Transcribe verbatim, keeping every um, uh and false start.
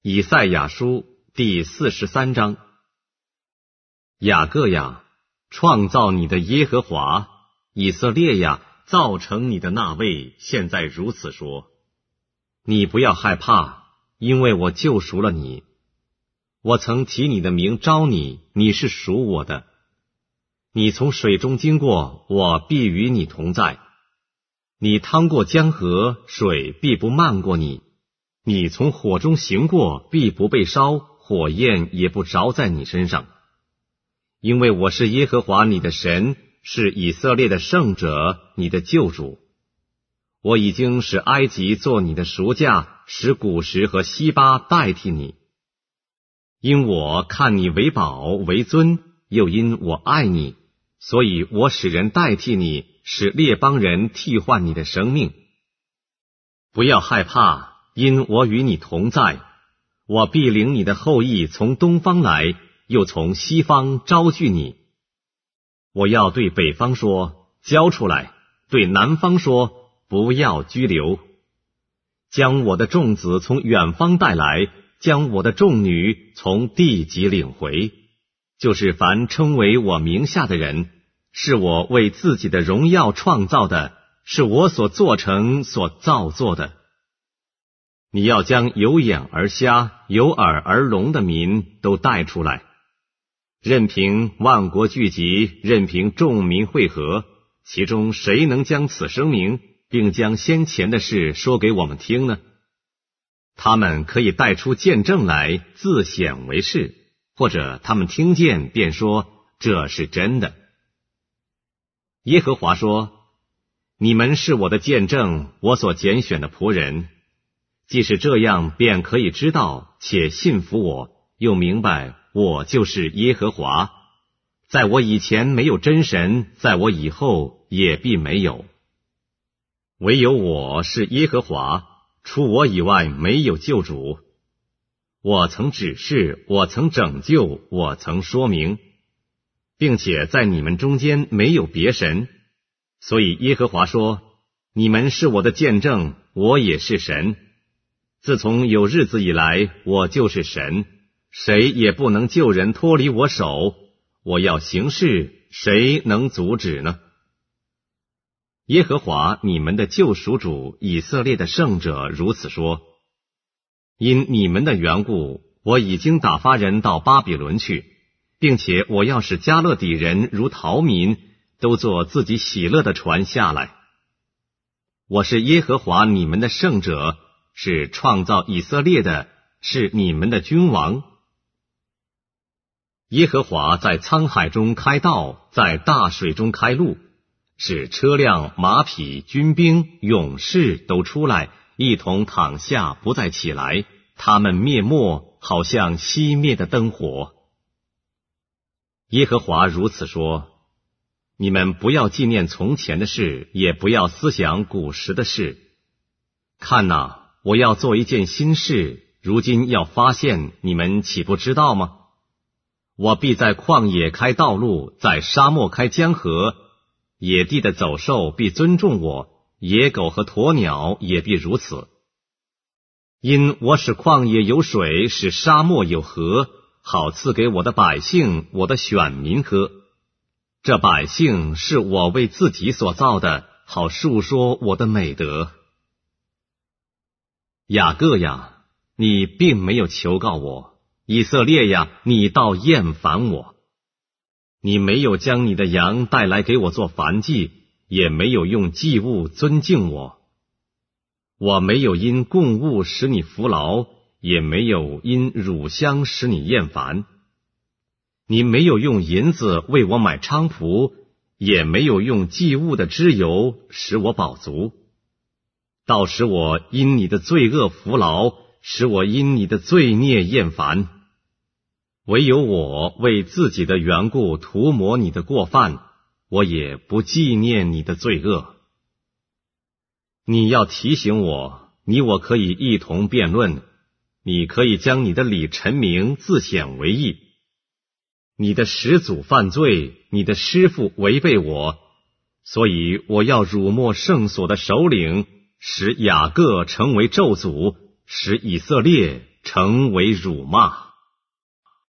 以赛亚书第四十三章。雅各呀，创造你的耶和华，以色列呀，造成你的那位，现在如此说：你不要害怕，因为我救赎了你。我曾提你的名招你，你是属我的。你从水中经过，我必与你同在。你趟过江河，水必不漫过你。你从火中行过，必不被烧，火焰也不着在你身上。因为我是耶和华你的神，是以色列的圣者，你的救主。我已经使埃及做你的赎价，使古时和西巴代替你。因我看你为宝为尊，又因我爱你，所以我使人代替你，使列邦人替换你的生命。不要害怕，因我与你同在。我必领你的后裔从东方来，又从西方招聚你。我要对北方说，交出来；对南方说，不要拘留。将我的众子从远方带来，将我的众女从地极领回。就是凡称为我名下的人，是我为自己的荣耀创造的，是我所做成所造作的。你要将有眼而瞎、有耳而聋的民都带出来，任凭万国聚集，任凭众民会合，其中谁能将此声明，并将先前的事说给我们听呢？他们可以带出见证来，自显为是，或者他们听见便说这是真的。耶和华说：你们是我的见证，我所拣选的仆人。既是这样，便可以知道且信服我，又明白我就是耶和华。在我以前没有真神，在我以后也必没有。唯有我是耶和华，除我以外没有救主。我曾指示，我曾拯救，我曾说明，并且在你们中间没有别神。所以耶和华说：你们是我的见证，我也是神。自从有日子以来，我就是神，谁也不能救人脱离我手。我要行事，谁能阻止呢？耶和华你们的救赎主，以色列的圣者如此说：因你们的缘故，我已经打发人到巴比伦去，并且我要使迦勒底人如逃民，都坐自己喜乐的船下来。我是耶和华你们的圣者，是创造以色列的，是你们的君王。耶和华在沧海中开道，在大水中开路，使车辆、马匹、军兵、勇士都出来，一同躺下，不再起来。他们灭没，好像熄灭的灯火。耶和华如此说：你们不要纪念从前的事，也不要思想古时的事。看哪，我要做一件新事，如今要发现，你们岂不知道吗？我必在旷野开道路，在沙漠开江河。野地的走兽必尊重我，野狗和鸵鸟也必如此。因我使旷野有水，使沙漠有河，好赐给我的百姓，我的选民喝。这百姓是我为自己所造的，好述说我的美德。雅各呀，你并没有求告我；以色列呀，你倒厌烦我。你没有将你的羊带来给我做燔祭，也没有用祭物尊敬我。我没有因供物使你服劳，也没有因乳香使你厌烦。你没有用银子为我买菖蒲，也没有用祭物的脂油使我饱足。倒使我因你的罪恶服劳，使我因你的罪孽厌烦。唯有我为自己的缘故涂抹你的过犯，我也不纪念你的罪恶。你要提醒我，你我可以一同辩论，你可以将你的理陈明，自显为义。你的始祖犯罪，你的师父违背我，所以我要辱没圣所的首领，使雅各成为咒诅，使以色列成成为辱骂。